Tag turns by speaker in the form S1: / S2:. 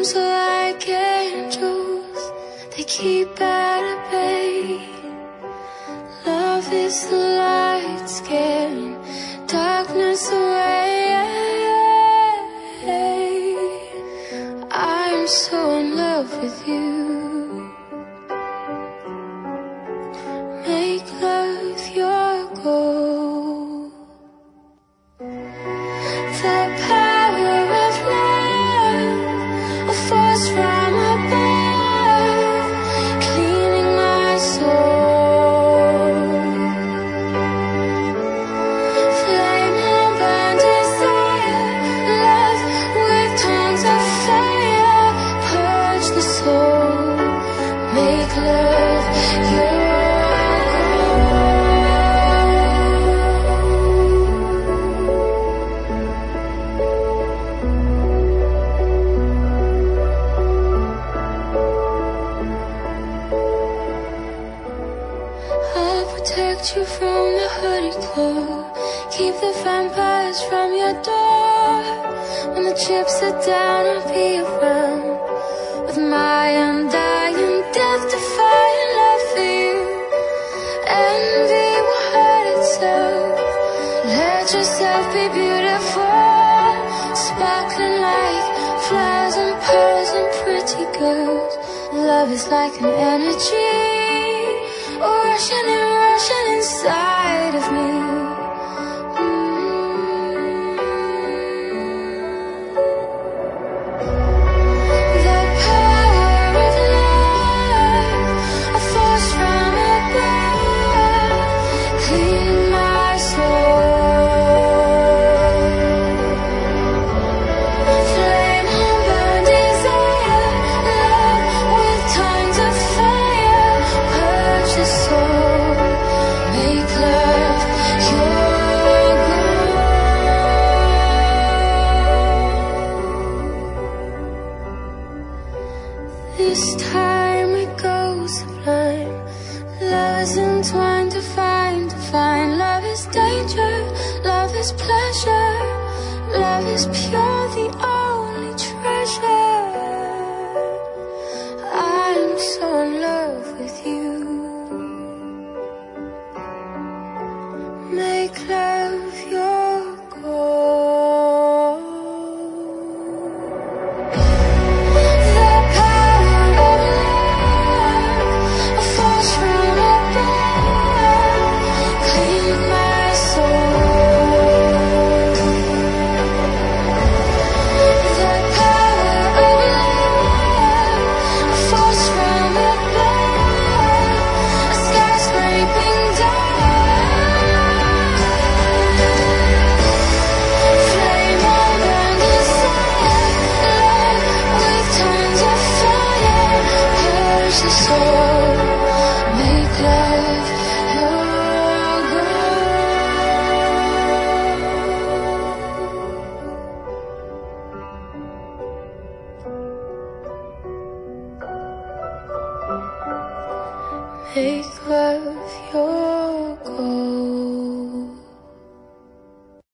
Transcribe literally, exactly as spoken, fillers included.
S1: Flames are like angels, they keep at bay. Love is the light scaring darkness away. I'm so in love with you. Make love your goal. The power of love, a force from above, cleaning my soul. Flame and burn desire, love with tongues of fire, purge the soul. Make love your protect you from the hooded claw. Keep the vampires from your door. When the chips are down, I'll be around with my undying, death-defying love for you. Envy will hurt itself. Let yourself be beautiful, sparkling like flowers and pearls and pretty girls. Love is like an energy, rushing and rushing inside of me. Mm. The power of love, a force from above, clean my soul. Flame and burn desire, love with tongues of fire, purge the soul. Make love your goal. This time it goes sublime. Love is entwined to find, to find. Love is danger, love is pleasure. Love is pure, the only treasure. I'm so in love with you. Make love your goal. The power of love, a force from above, clean my soul. The power of love, a force from above, a skyscraping dawn. The soul, make love your goal. Make love your